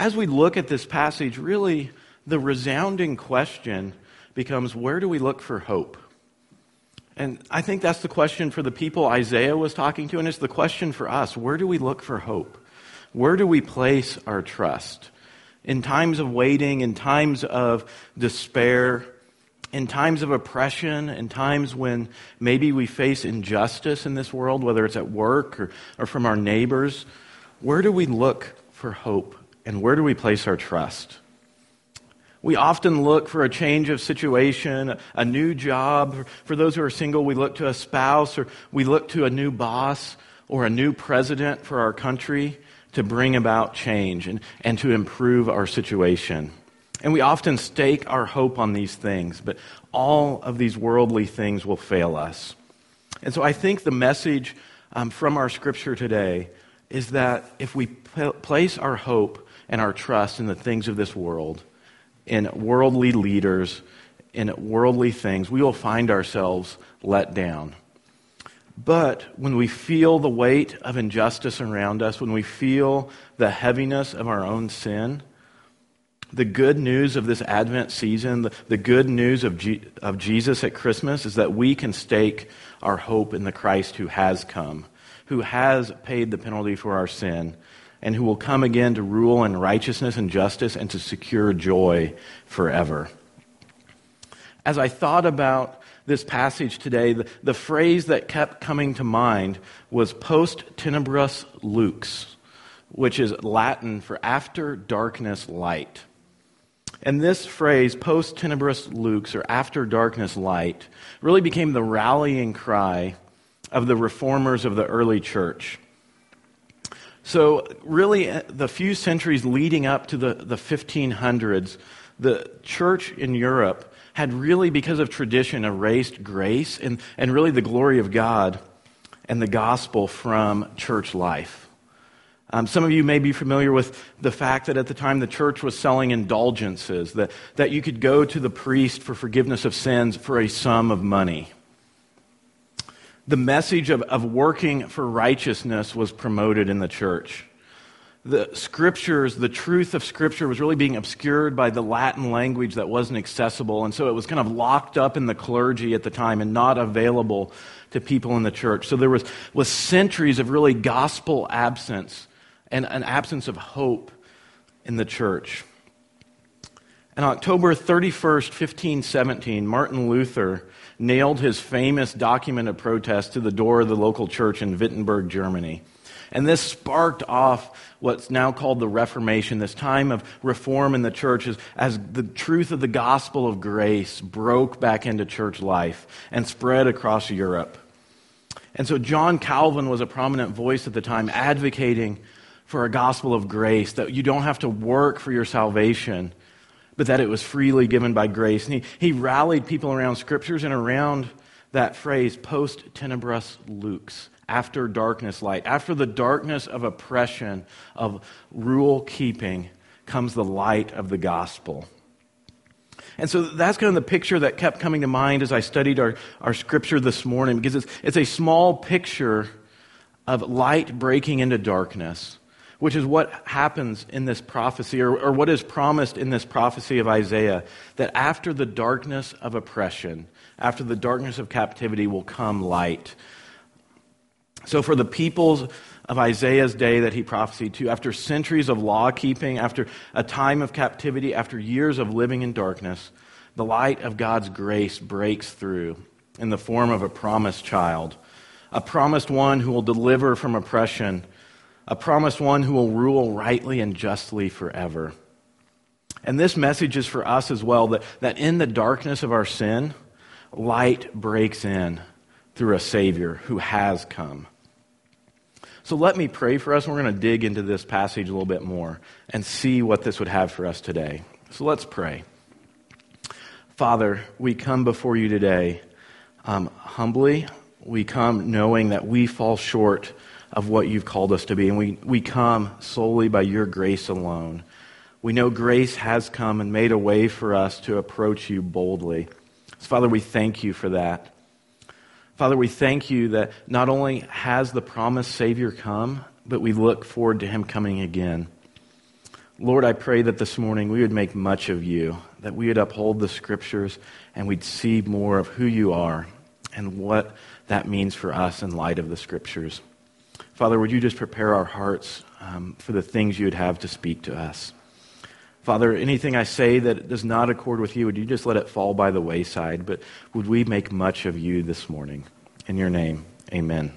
as we look at this passage, really the resounding question becomes, where do we look for hope? And I think that's the question for the people Isaiah was talking to, and it's the question for us. Where do we look for hope? Where do we place our trust? In times of waiting, in times of despair, in times of oppression, in times when maybe we face injustice in this world, whether it's at work or from our neighbors, where do we look for hope and where do we place our trust? We often look for a change of situation, a new job. For those who are single, we look to a spouse, or we look to a new boss or a new president for our country to bring about change and to improve our situation. And we often stake our hope on these things, but all of these worldly things will fail us. And so I think the message from our scripture today is that if we place our hope and our trust in the things of this world, in worldly leaders, in worldly things, we will find ourselves let down. But when we feel the weight of injustice around us, when we feel the heaviness of our own sin, the good news of this Advent season, the good news of Jesus at Christmas is that we can stake our hope in the Christ who has come, who has paid the penalty for our sin, and who will come again to rule in righteousness and justice and to secure joy forever. As I thought about this passage today, the phrase that kept coming to mind was post tenebras lux, which is Latin for after darkness light. And this phrase, post tenebras lux, or after darkness light, really became the rallying cry of the reformers of the early church. So really, the few centuries leading up to the 1500s, the church in Europe had really, because of tradition, erased grace and really the glory of God and the gospel from church life. Some of you may be familiar with the fact that at the time the church was selling indulgences, that you could go to the priest for forgiveness of sins for a sum of money. The message of working for righteousness was promoted in the church. The scriptures, the truth of Scripture was really being obscured by the Latin language that wasn't accessible, and so it was kind of locked up in the clergy at the time and not available to people in the church. So there was centuries of really gospel absence and an absence of hope in the church. On October 31st, 1517, Martin Luther nailed his famous document of protest to the door of the local church in Wittenberg, Germany. And this sparked off what's now called the Reformation, this time of reform in the church as the truth of the gospel of grace broke back into church life and spread across Europe. And so John Calvin was a prominent voice at the time advocating for a gospel of grace, that you don't have to work for your salvation, but that it was freely given by grace. And he rallied people around scriptures and around that phrase, post tenebras lux, after darkness light. After the darkness of oppression, of rule keeping, comes the light of the gospel. And so that's kind of the picture that kept coming to mind as I studied our scripture this morning, because it's a small picture of light breaking into darkness, which is what happens in this prophecy, or what is promised in this prophecy of Isaiah, that after the darkness of oppression, after the darkness of captivity will come light. So for the peoples of Isaiah's day that he prophesied to, after centuries of law-keeping, after a time of captivity, after years of living in darkness, the light of God's grace breaks through in the form of a promised child, a promised one who will deliver from oppression, a promised one who will rule rightly and justly forever. And this message is for us as well, that in the darkness of our sin, light breaks in through a Savior who has come. So let me pray for us. We're going to dig into this passage a little bit more and see what this would have for us today. So let's pray. Father, we come before you today humbly. We come knowing that we fall short of what you've called us to be. And we come solely by your grace alone. We know grace has come and made a way for us to approach you boldly. So Father, we thank you for that. Father, we thank you that not only has the promised Savior come, but we look forward to him coming again. Lord, I pray that this morning we would make much of you, that we would uphold the Scriptures, and we'd see more of who you are and what that means for us in light of the Scriptures. Father, would you just prepare our hearts for the things you would have to speak to us? Father, anything I say that does not accord with you, would you just let it fall by the wayside? But would we make much of you this morning? In your name, amen.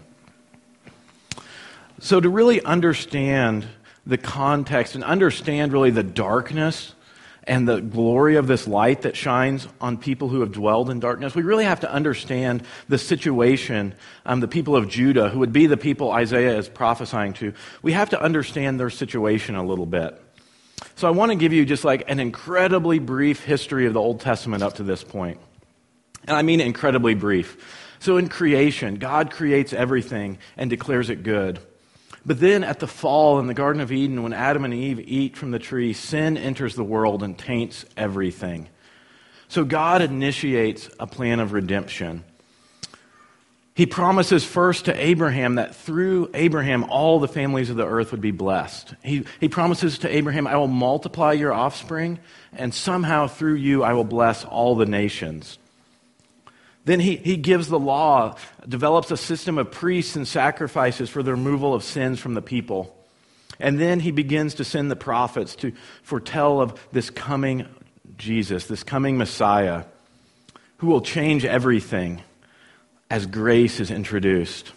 So to really understand the context and understand really the darkness and the glory of this light that shines on people who have dwelled in darkness, we really have to understand the situation, the people of Judah, who would be the people Isaiah is prophesying to. We have to understand their situation a little bit. So I want to give you just like an incredibly brief history of the Old Testament up to this point. And I mean incredibly brief. So in creation, God creates everything and declares it good. But then at the fall in the Garden of Eden, when Adam and Eve eat from the tree, sin enters the world and taints everything. So God initiates a plan of redemption. He promises first to Abraham that through Abraham, all the families of the earth would be blessed. He promises to Abraham, I will multiply your offspring, and somehow through you I will bless all the nations. Then he gives the law, develops a system of priests and sacrifices for the removal of sins from the people. And then he begins to send the prophets to foretell of this coming Jesus, this coming Messiah, who will change everything as grace is introduced.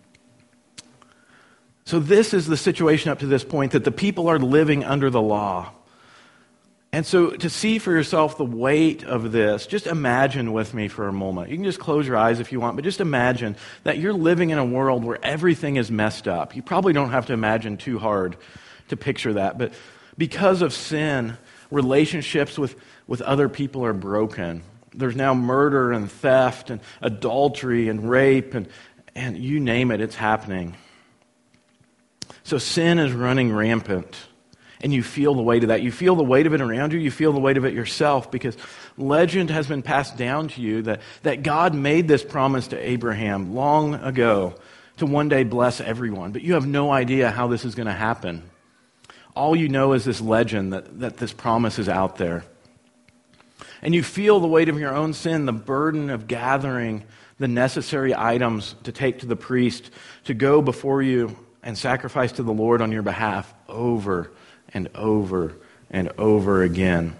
So this is the situation up to this point, that the people are living under the law. And so to see for yourself the weight of this, just imagine with me for a moment. You can just close your eyes if you want, but just imagine that you're living in a world where everything is messed up. You probably don't have to imagine too hard to picture that, but because of sin, relationships with other people are broken. There's now murder and theft and adultery and rape and you name it, it's happening. So sin is running rampant. And you feel the weight of that. You feel the weight of it around you. You feel the weight of it yourself, because legend has been passed down to you that God made this promise to Abraham long ago to one day bless everyone. But you have no idea how this is going to happen. All you know is this legend that this promise is out there. And you feel the weight of your own sin, the burden of gathering the necessary items to take to the priest, to go before you and sacrifice to the Lord on your behalf over and over and over again.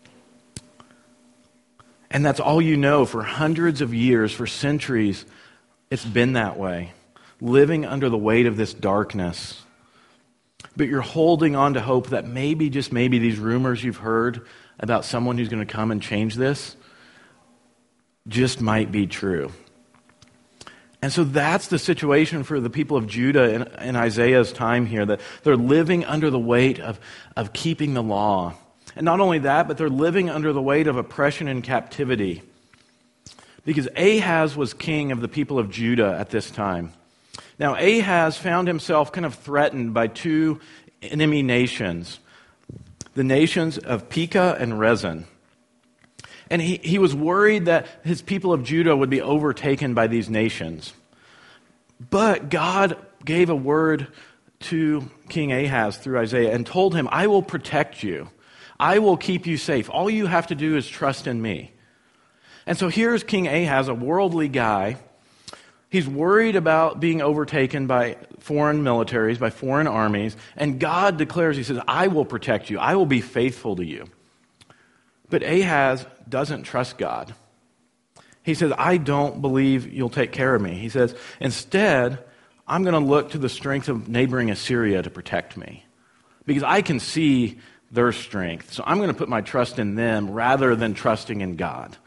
And that's all you know for hundreds of years, for centuries. It's been that way, living under the weight of this darkness. But you're holding on to hope that maybe, just maybe, these rumors you've heard about someone who's going to come and change this just might be true. And so that's the situation for the people of Judah in Isaiah's time here, that they're living under the weight of keeping the law. And not only that, but they're living under the weight of oppression and captivity. Because Ahaz was king of the people of Judah at this time. Now, Ahaz found himself kind of threatened by two enemy nations, the nations of Pekah and Rezin. And he was worried that his people of Judah would be overtaken by these nations. But God gave a word to King Ahaz through Isaiah and told him, I will protect you. I will keep you safe. All you have to do is trust in me. And so here's King Ahaz, a worldly guy. He's worried about being overtaken by foreign militaries, by foreign armies. And God declares, he says, I will protect you. I will be faithful to you. But Ahaz doesn't trust God. He says, I don't believe you'll take care of me. He says, instead, I'm going to look to the strength of neighboring Assyria to protect me, because I can see their strength. So I'm going to put my trust in them rather than trusting in God.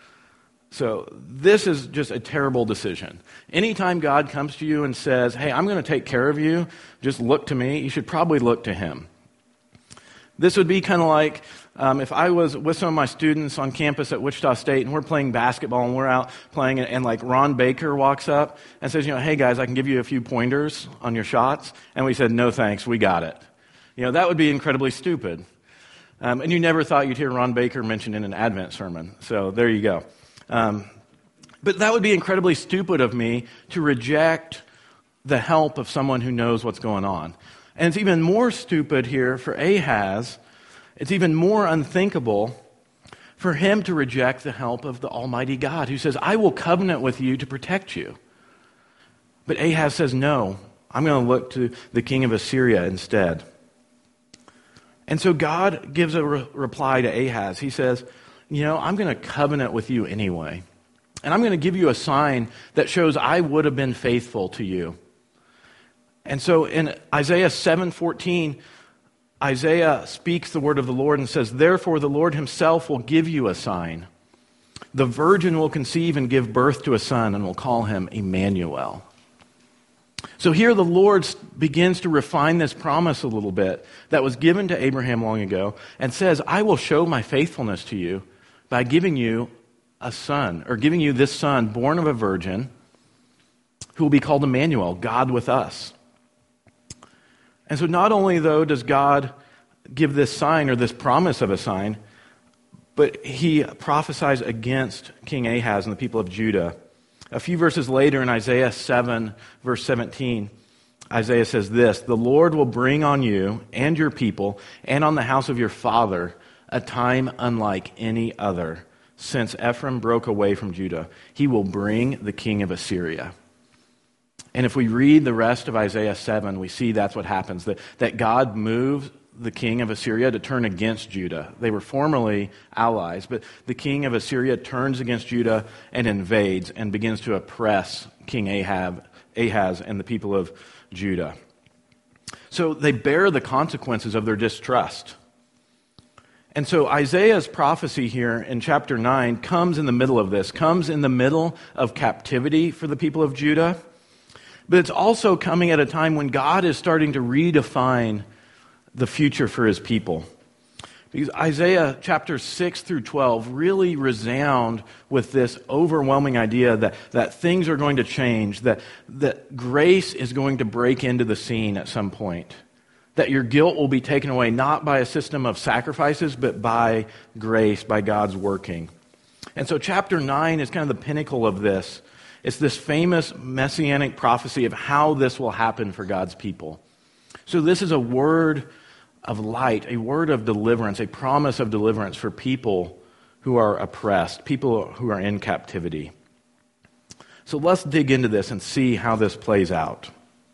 So this is just a terrible decision. Anytime God comes to you and says, hey, I'm going to take care of you, just look to me, you should probably look to him. This would be kind of like if I was with some of my students on campus at Wichita State and we're playing basketball and we're out playing and like Ron Baker walks up and says, hey guys, I can give you a few pointers on your shots. And we said, no thanks, we got it. That would be incredibly stupid. And you never thought you'd hear Ron Baker mentioned in an Advent sermon. So there you go. But that would be incredibly stupid of me to reject the help of someone who knows what's going on. And it's even more stupid here for Ahaz. It's even more unthinkable for him to reject the help of the Almighty God, who says, I will covenant with you to protect you. But Ahaz says, no, I'm going to look to the king of Assyria instead. And so God gives a reply to Ahaz. He says, I'm going to covenant with you anyway. And I'm going to give you a sign that shows I would have been faithful to you. And so in Isaiah 7:14, Isaiah speaks the word of the Lord and says, therefore the Lord himself will give you a sign. The virgin will conceive and give birth to a son and will call him Emmanuel. So here the Lord begins to refine this promise a little bit that was given to Abraham long ago and says, I will show my faithfulness to you by giving you a son, or giving you this son born of a virgin who will be called Emmanuel, God with us. And so not only, though, does God give this sign or this promise of a sign, but he prophesies against King Ahaz and the people of Judah. A few verses later in Isaiah 7, verse 17, Isaiah says this, the Lord will bring on you and your people and on the house of your father a time unlike any other. Since Ephraim broke away from Judah, he will bring the king of Assyria. And if we read the rest of Isaiah 7, we see that's what happens, that God moves the king of Assyria to turn against Judah. They were formerly allies, but the king of Assyria turns against Judah and invades and begins to oppress King Ahaz and the people of Judah. So they bear the consequences of their distrust. And so Isaiah's prophecy here in chapter 9 comes in the middle of this, comes in the middle of captivity for the people of Judah. But it's also coming at a time when God is starting to redefine the future for his people. Because Isaiah chapters 6 through 12 really resound with this overwhelming idea that things are going to change, that grace is going to break into the scene at some point. That your guilt will be taken away not by a system of sacrifices, but by grace, by God's working. And so chapter 9 is kind of the pinnacle of this. It's this famous messianic prophecy of how this will happen for God's people. So this is a word of light, a word of deliverance, a promise of deliverance for people who are oppressed, people who are in captivity. So let's dig into this and see how this plays out.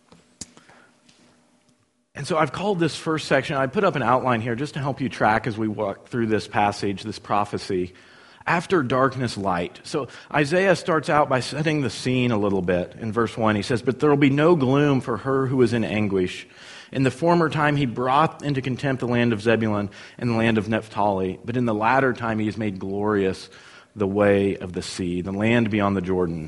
And so I've called this first section, I put up an outline here just to help you track as we walk through this passage, this prophecy. After darkness, light. So Isaiah starts out by setting the scene a little bit. In verse 1, he says, but there will be no gloom for her who is in anguish. In the former time he brought into contempt the land of Zebulun and the land of Naphtali. But in the latter time he has made glorious the way of the sea, the land beyond the Jordan.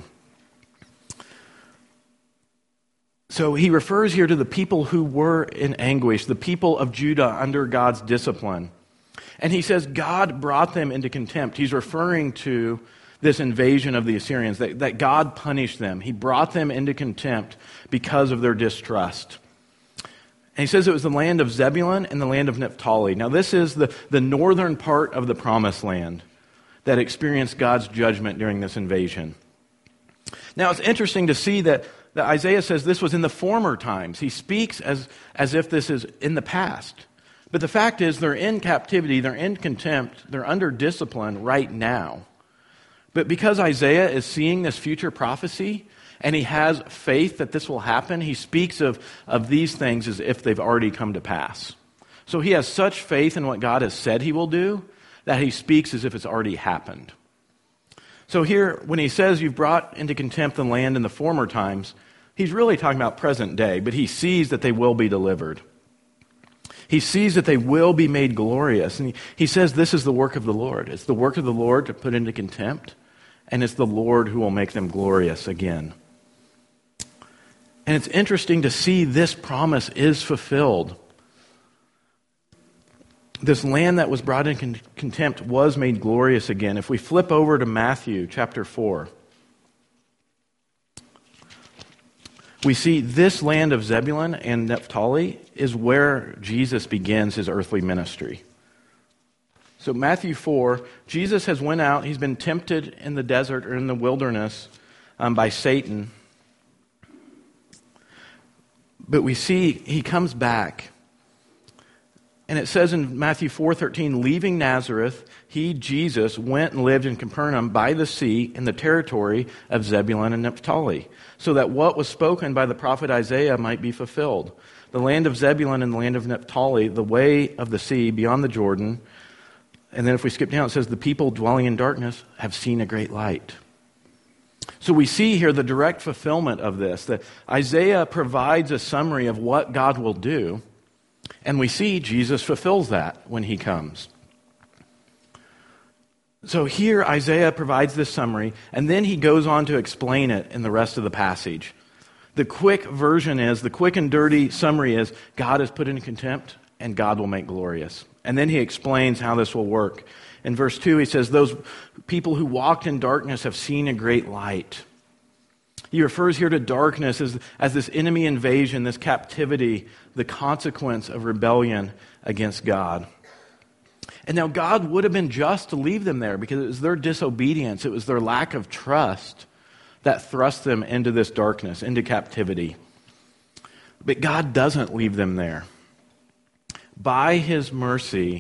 So he refers here to the people who were in anguish, the people of Judah under God's discipline. And he says God brought them into contempt. He's referring to this invasion of the Assyrians, that God punished them. He brought them into contempt because of their distrust. And he says it was the land of Zebulun and the land of Naphtali. Now this is the northern part of the promised land that experienced God's judgment during this invasion. Now it's interesting to see that Isaiah says this was in the former times. He speaks as if this is in the past. But the fact is they're in captivity, they're in contempt, they're under discipline right now. But because Isaiah is seeing this future prophecy and he has faith that this will happen, he speaks of these things as if they've already come to pass. So he has such faith in what God has said he will do that he speaks as if it's already happened. So here, when he says you've brought into contempt the land in the former times, he's really talking about present day, but he sees that they will be delivered. He sees that they will be made glorious. And he says this is the work of the Lord. It's the work of the Lord to put into contempt, and it's the Lord who will make them glorious again. And it's interesting to see this promise is fulfilled. This land that was brought in contempt was made glorious again. If we flip over to Matthew chapter 4, we see this land of Zebulun and Naphtali is where Jesus begins his earthly ministry. So Matthew 4, Jesus has went out, he's been tempted in the desert or in the wilderness by Satan. But we see he comes back. And it says in Matthew 4:13, leaving Nazareth, he, Jesus, went and lived in Capernaum by the sea in the territory of Zebulun and Naphtali, so that what was spoken by the prophet Isaiah might be fulfilled. The land of Zebulun and the land of Naphtali, the way of the sea beyond the Jordan. And then if we skip down, it says, the people dwelling in darkness have seen a great light. So we see here the direct fulfillment of this, that Isaiah provides a summary of what God will do, and we see Jesus fulfills that when he comes. So here Isaiah provides this summary, and then he goes on to explain it in the rest of the passage. The quick version is, the quick and dirty summary is, God is put in contempt, and God will make glorious. And then he explains how this will work. In verse 2, he says, those people who walked in darkness have seen a great light. He refers here to darkness as this enemy invasion, this captivity, the consequence of rebellion against God. And now God would have been just to leave them there because it was their disobedience, it was their lack of trust that thrust them into this darkness, into captivity. But God doesn't leave them there. By his mercy,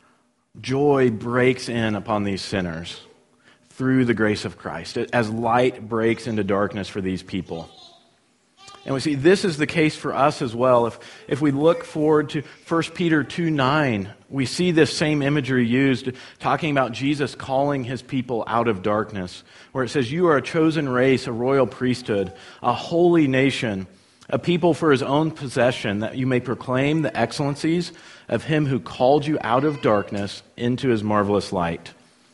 joy breaks in upon these sinners through the grace of Christ, as light breaks into darkness for these people. And we see this is the case for us as well. If we look forward to 1 Peter 2:9, we see this same imagery used, talking about Jesus calling his people out of darkness, where it says, you are a chosen race, a royal priesthood, a holy nation, a people for his own possession, that you may proclaim the excellencies of him who called you out of darkness into his marvelous light.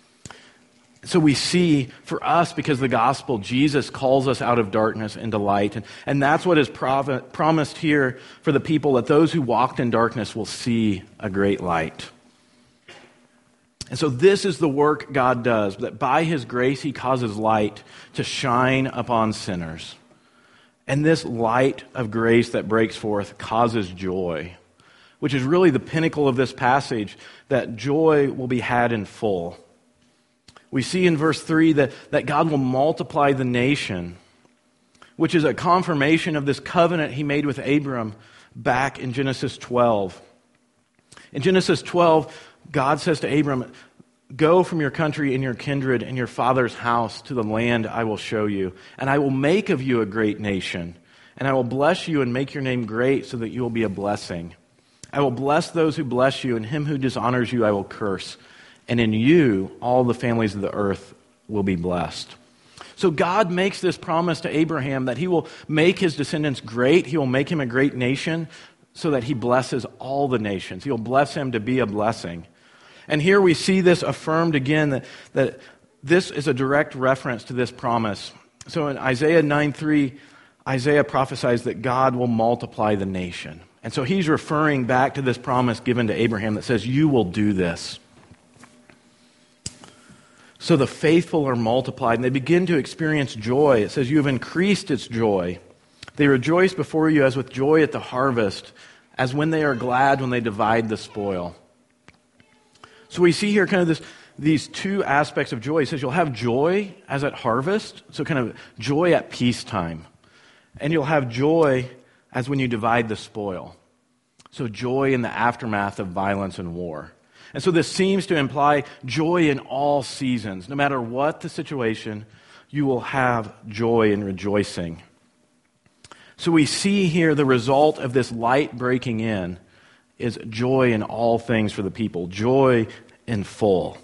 So we see, for us, because of the gospel, Jesus calls us out of darkness into light. And that's what is promised here for the people, that those who walked in darkness will see a great light. And so this is the work God does, that by his grace he causes light to shine upon sinners. And this light of grace that breaks forth causes joy, which is really the pinnacle of this passage, that joy will be had in full. We see in verse 3 that God will multiply the nation, which is a confirmation of this covenant he made with Abram back in Genesis 12. In Genesis 12, God says to Abram, go from your country and your kindred and your father's house to the land I will show you, and I will make of you a great nation, and I will bless you and make your name great so that you will be a blessing. I will bless those who bless you, and him who dishonors you I will curse. And in you, all the families of the earth will be blessed. So God makes this promise to Abraham that he will make his descendants great. He will make him a great nation so that he blesses all the nations. He will bless him to be a blessing. And here we see this affirmed again, that this is a direct reference to this promise. So in Isaiah 9:3, Isaiah prophesies that God will multiply the nation. And so he's referring back to this promise given to Abraham that says, you will do this. So the faithful are multiplied, and they begin to experience joy. It says, you have increased its joy. They rejoice before you as with joy at the harvest, as when they are glad when they divide the spoil. So we see here kind of these two aspects of joy. It says you'll have joy as at harvest, so kind of joy at peacetime. And you'll have joy as when you divide the spoil. So joy in the aftermath of violence and war. And so this seems to imply joy in all seasons. No matter what the situation, you will have joy and rejoicing. So we see here the result of this light breaking in is joy in all things for the people. Joy in full.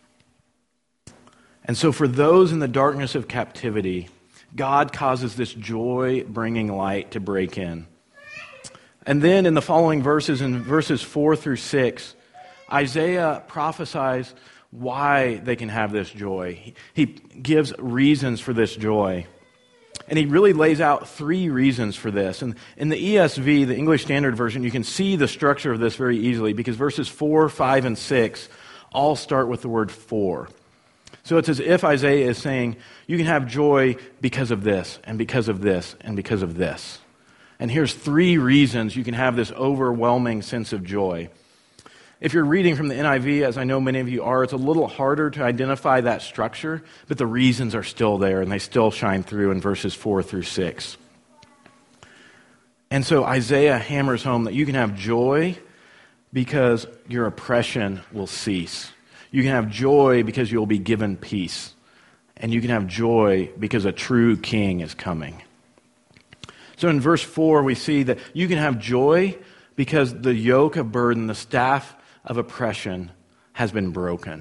And so for those in the darkness of captivity, God causes this joy-bringing light to break in. And then in the following verses, in verses 4 through 6, Isaiah prophesies why they can have this joy. He gives reasons for this joy. And he really lays out 3 reasons for this. And in the ESV, the English Standard Version, you can see the structure of this very easily because verses 4, 5, and 6 all start with the word for. So it's as if Isaiah is saying, you can have joy because of this, and because of this, and because of this. And here's 3 reasons you can have this overwhelming sense of joy. If you're reading from the NIV, as I know many of you are, it's a little harder to identify that structure, but the reasons are still there, and they still shine through in verses 4 through 6. And so Isaiah hammers home that you can have joy because your oppression will cease. You can have joy because you'll be given peace. And you can have joy because a true king is coming. So in verse 4, we see that you can have joy because the yoke of burden, the staff of oppression, has been broken.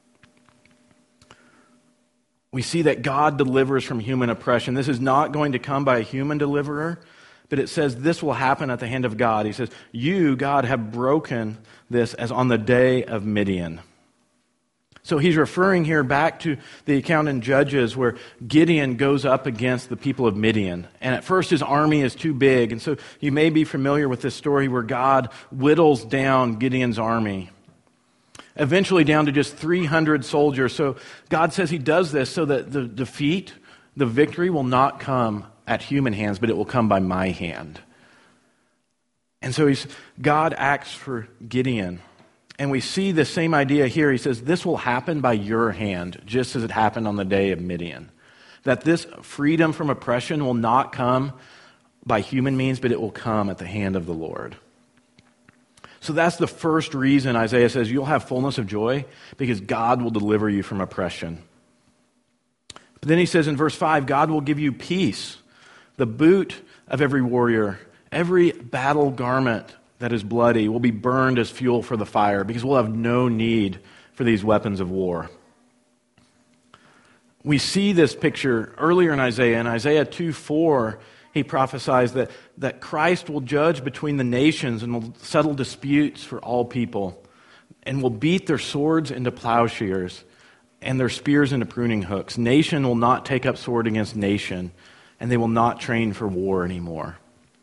We see that God delivers from human oppression. This is not going to come by a human deliverer, but it says this will happen at the hand of God. He says, you, God, have broken this as on the day of Midian. So he's referring here back to the account in Judges where Gideon goes up against the people of Midian. And at first his army is too big. And so you may be familiar with this story where God whittles down Gideon's army, eventually down to just 300 soldiers. So God says he does this so that the defeat, the victory will not come at human hands, but it will come by my hand. And so God acts for Gideon. And we see the same idea here. He says, this will happen by your hand, just as it happened on the day of Midian. That this freedom from oppression will not come by human means, but it will come at the hand of the Lord. So that's the first reason Isaiah says you'll have fullness of joy, because God will deliver you from oppression. But then he says in verse 5, God will give you peace, the boot of every warrior, every battle garment that is bloody will be burned as fuel for the fire, because we'll have no need for these weapons of war. We see this picture earlier in Isaiah 2:4, he prophesies that Christ will judge between the nations and will settle disputes for all people, and will beat their swords into plowshares and their spears into pruning hooks. Nation will not take up sword against nation, and they will not train for war anymore.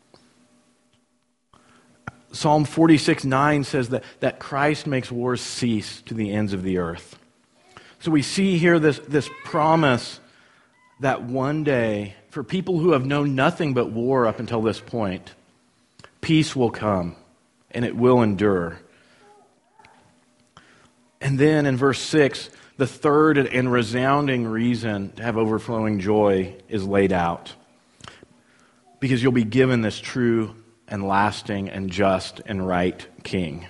Psalm 46:9 says that Christ makes wars cease to the ends of the earth. So we see here this promise that one day, for people who have known nothing but war up until this point, peace will come and it will endure. And then in verse 6, the third and resounding reason to have overflowing joy is laid out. Because you'll be given this true and lasting and just and right king.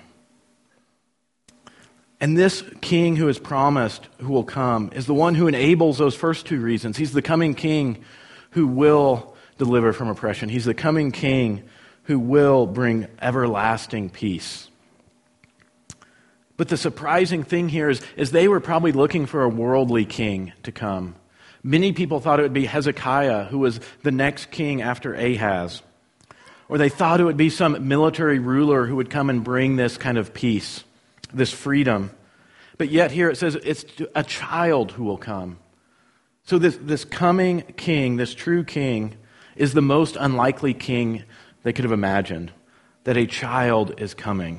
And this king who is promised, who will come, is the one who enables those first two reasons. He's the coming king who will deliver from oppression. He's the coming king who will bring everlasting peace. But the surprising thing here is they were probably looking for a worldly king to come. Many people thought it would be Hezekiah, who was the next king after Ahaz. Or they thought it would be some military ruler who would come and bring this kind of peace, this freedom. But yet here it says it's a child who will come. So this coming king, this true king, is the most unlikely king they could have imagined, that a child is coming.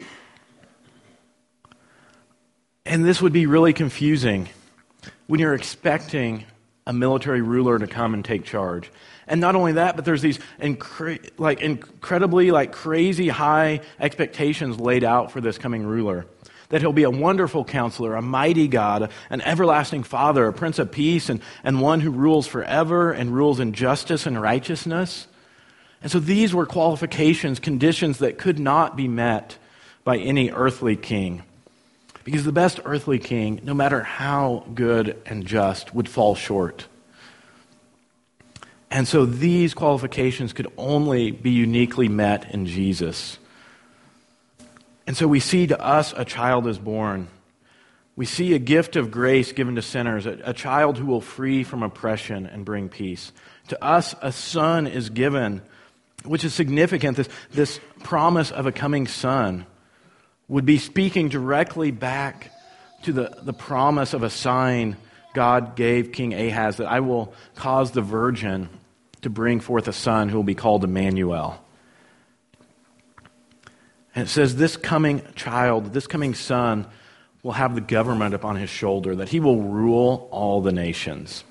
And this would be really confusing when you're expecting a military ruler to come and take charge. And not only that, but there's these incredibly crazy high expectations laid out for this coming ruler. That he'll be a wonderful counselor, a mighty God, an everlasting Father, a Prince of Peace, and one who rules forever and rules in justice and righteousness. And so these were qualifications, conditions that could not be met by any earthly king. Because the best earthly king, no matter how good and just, would fall short. And so these qualifications could only be uniquely met in Jesus. And so we see to us a child is born. We see a gift of grace given to sinners, a child who will free from oppression and bring peace. To us a son is given, which is significant. This promise of a coming son would be speaking directly back to the promise of a sign God gave King Ahaz, that I will cause the virgin to bring forth a son who will be called Emmanuel. And it says this coming child, this coming son, will have the government upon his shoulder, that he will rule all the nations.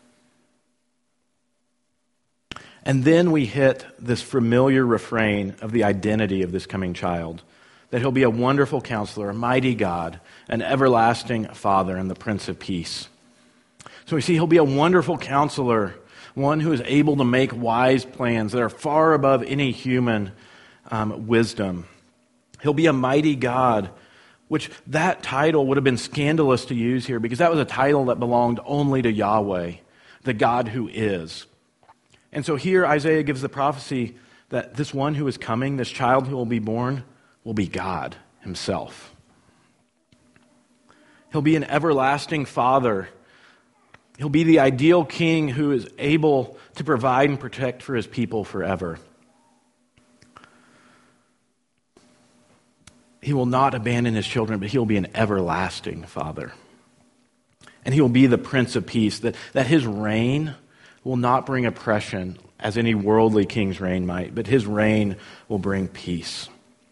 And then we hit this familiar refrain of the identity of this coming child, that he'll be a wonderful counselor, a mighty God, an everlasting Father, and the Prince of Peace. So we see he'll be a wonderful counselor, one who is able to make wise plans that are far above any human wisdom. He'll be a mighty God, which that title would have been scandalous to use here because that was a title that belonged only to Yahweh, the God who is. And so here Isaiah gives the prophecy that this one who is coming, this child who will be born, will be God himself. He'll be an everlasting Father. He'll be the ideal king who is able to provide and protect for his people forever. He will not abandon his children, but he'll be an everlasting Father. And he will be the Prince of Peace, that his reign will not bring oppression as any worldly king's reign might, but his reign will bring peace.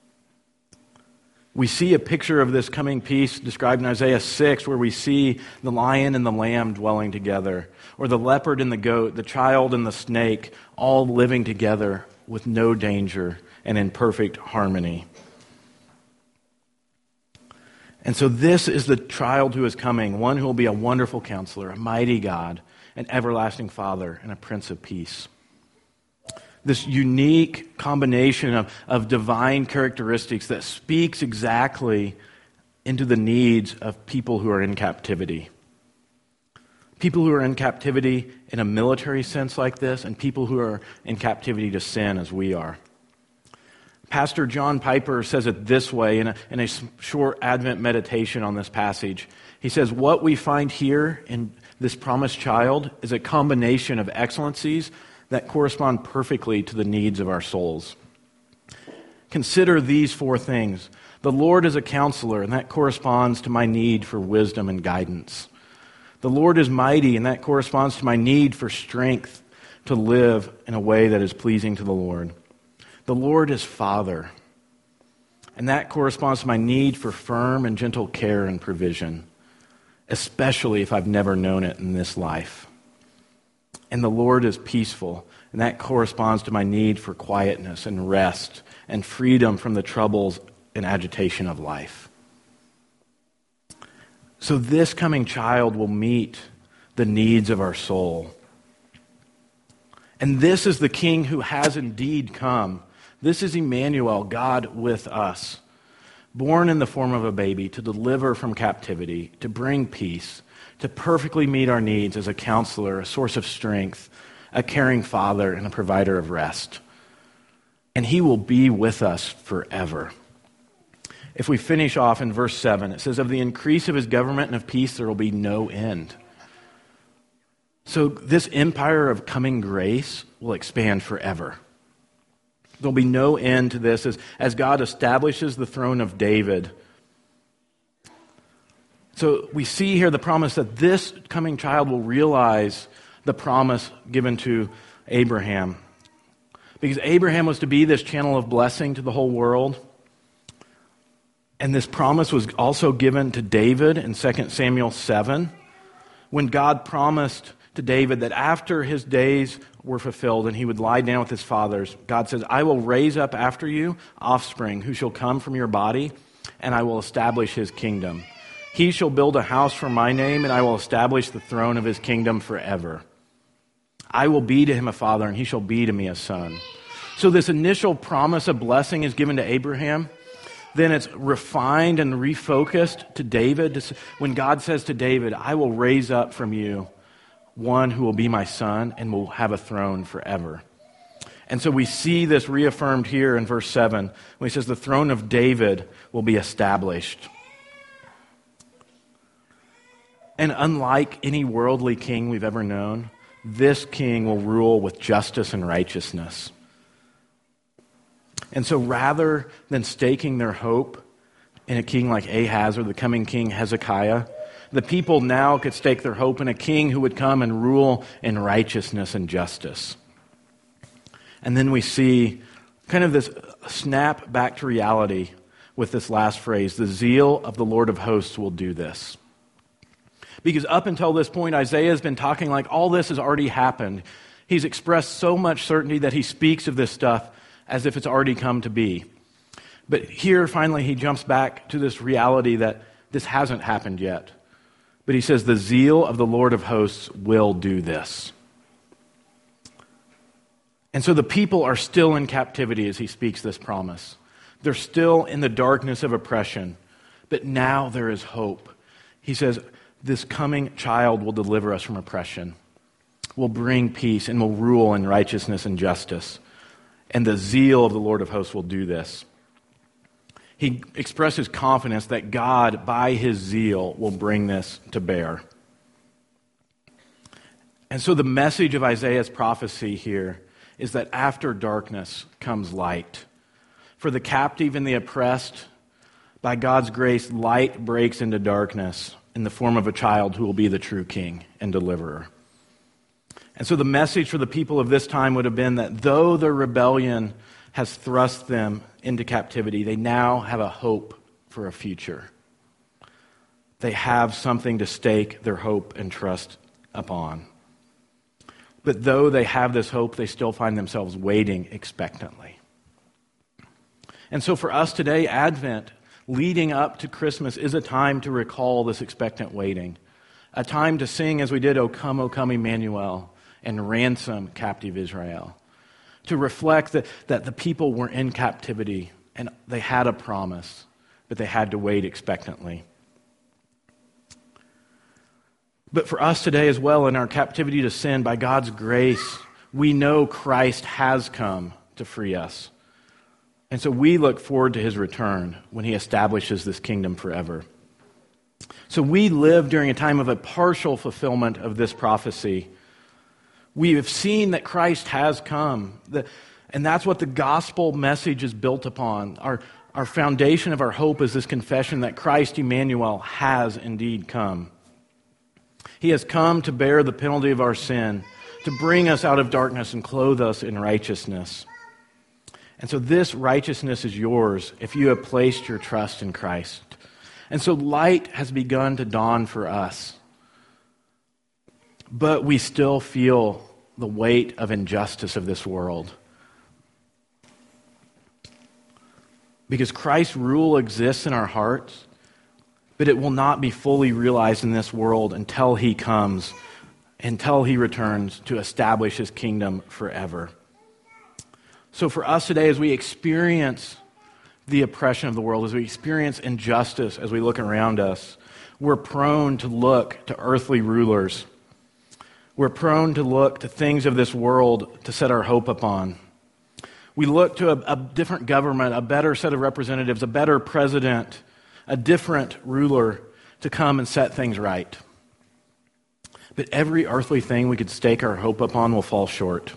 We see a picture of this coming peace described in Isaiah 6, where we see the lion and the lamb dwelling together, or the leopard and the goat, the child and the snake, all living together with no danger and in perfect harmony. And so this is the child who is coming, one who will be a wonderful counselor, a mighty God, an everlasting Father, and a Prince of Peace. This unique combination of divine characteristics that speaks exactly into the needs of people who are in captivity. People who are in captivity in a military sense like this, and people who are in captivity to sin as we are. Pastor John Piper says it this way in a short Advent meditation on this passage. He says, what we find here in this promised child is a combination of excellencies that correspond perfectly to the needs of our souls. Consider these four things. The Lord is a counselor, and that corresponds to my need for wisdom and guidance. The Lord is mighty, and that corresponds to my need for strength to live in a way that is pleasing to the Lord. The Lord is Father, and that corresponds to my need for firm and gentle care and provision, especially if I've never known it in this life. And the Lord is peaceful, and that corresponds to my need for quietness and rest and freedom from the troubles and agitation of life. So this coming child will meet the needs of our soul. And this is the King who has indeed come. This is Emmanuel, God with us, born in the form of a baby to deliver from captivity, to bring peace, to perfectly meet our needs as a counselor, a source of strength, a caring Father, and a provider of rest. And he will be with us forever. If we finish off in verse 7, it says, of the increase of his government and of peace there will be no end. So this empire of coming grace will expand forever. There'll be no end to this as God establishes the throne of David. So we see here the promise that this coming child will realize the promise given to Abraham. Because Abraham was to be this channel of blessing to the whole world. And this promise was also given to David in 2 Samuel 7, when God promised to David that after his days were fulfilled and he would lie down with his fathers, God says, I will raise up after you offspring who shall come from your body, and I will establish his kingdom. He shall build a house for my name, and I will establish the throne of his kingdom forever. I will be to him a father, and he shall be to me a son. So this initial promise of blessing is given to Abraham. Then it's refined and refocused to David. When God says to David, I will raise up from you one who will be my son and will have a throne forever. And so we see this reaffirmed here in verse 7, when he says the throne of David will be established. And unlike any worldly king we've ever known, this king will rule with justice and righteousness. And so rather than staking their hope in a king like Ahaz or the coming king Hezekiah, the people now could stake their hope in a king who would come and rule in righteousness and justice. And then we see kind of this snap back to reality with this last phrase, the zeal of the Lord of hosts will do this. Because up until this point, Isaiah has been talking like all this has already happened. He's expressed so much certainty that he speaks of this stuff as if it's already come to be. But here, finally, he jumps back to this reality that this hasn't happened yet. But he says, the zeal of the Lord of hosts will do this. And so the people are still in captivity as he speaks this promise. They're still in the darkness of oppression, but now there is hope. He says, this coming child will deliver us from oppression, will bring peace, and will rule in righteousness and justice. And the zeal of the Lord of hosts will do this. He expresses confidence that God, by his zeal, will bring this to bear. And so the message of Isaiah's prophecy here is that after darkness comes light. For the captive and the oppressed, by God's grace, light breaks into darkness in the form of a child who will be the true king and deliverer. And so the message for the people of this time would have been that though their rebellion has thrust them into captivity, they now have a hope for a future. They have something to stake their hope and trust upon. But though they have this hope, they still find themselves waiting expectantly. And so for us today, Advent, leading up to Christmas, is a time to recall this expectant waiting. A time to sing, as we did, O come, Emmanuel, and ransom captive Israel. To reflect that the people were in captivity and they had a promise, but they had to wait expectantly. But for us today as well, in our captivity to sin, by God's grace, we know Christ has come to free us. And so we look forward to his return when he establishes this kingdom forever. So we live during a time of a partial fulfillment of this prophecy. We have seen that Christ has come, and that's what the gospel message is built upon. Our foundation of our hope is this confession that Christ Emmanuel has indeed come. He has come to bear the penalty of our sin, to bring us out of darkness and clothe us in righteousness. And so this righteousness is yours if you have placed your trust in Christ. And so light has begun to dawn for us. But we still feel the weight of injustice of this world. Because Christ's rule exists in our hearts, but it will not be fully realized in this world until he comes, until he returns to establish his kingdom forever. So for us today, as we experience the oppression of the world, as we experience injustice, as we look around us, we're prone to look to earthly rulers. We're prone to look to things of this world to set our hope upon. We look to a different government, a better set of representatives, a better president, a different ruler to come and set things right. But every earthly thing we could stake our hope upon will fall short.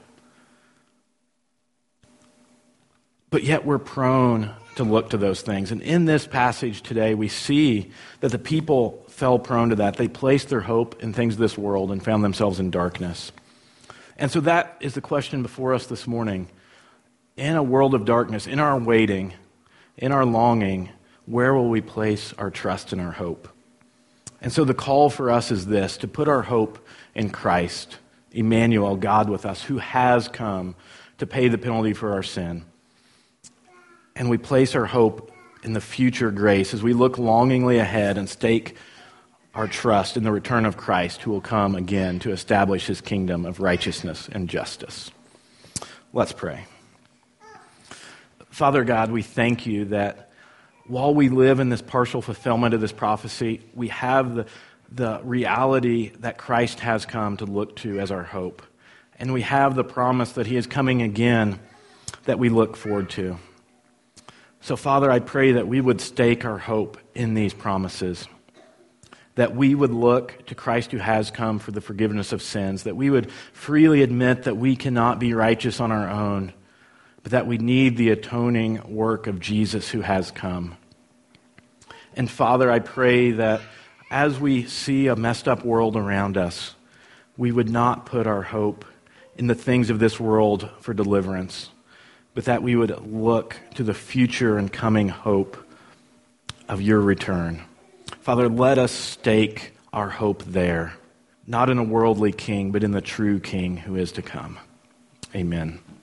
But yet we're prone to look to those things. And in this passage today, we see that the people fell prone to that. They placed their hope in things of this world and found themselves in darkness. And so that is the question before us this morning. In a world of darkness, in our waiting, in our longing, where will we place our trust and our hope? And so the call for us is this, to put our hope in Christ, Emmanuel, God with us, who has come to pay the penalty for our sin. And we place our hope in the future grace as we look longingly ahead and stake our trust in the return of Christ, who will come again to establish his kingdom of righteousness and justice. Let's pray. Father God, we thank you that while we live in this partial fulfillment of this prophecy, we have the reality that Christ has come to look to as our hope. And we have the promise that he is coming again that we look forward to. So, Father, I pray that we would stake our hope in these promises, that we would look to Christ who has come for the forgiveness of sins, that we would freely admit that we cannot be righteous on our own, but that we need the atoning work of Jesus who has come. And Father, I pray that as we see a messed up world around us, we would not put our hope in the things of this world for deliverance, but that we would look to the future and coming hope of your return. Father, let us stake our hope there, not in a worldly king, but in the true King who is to come. Amen.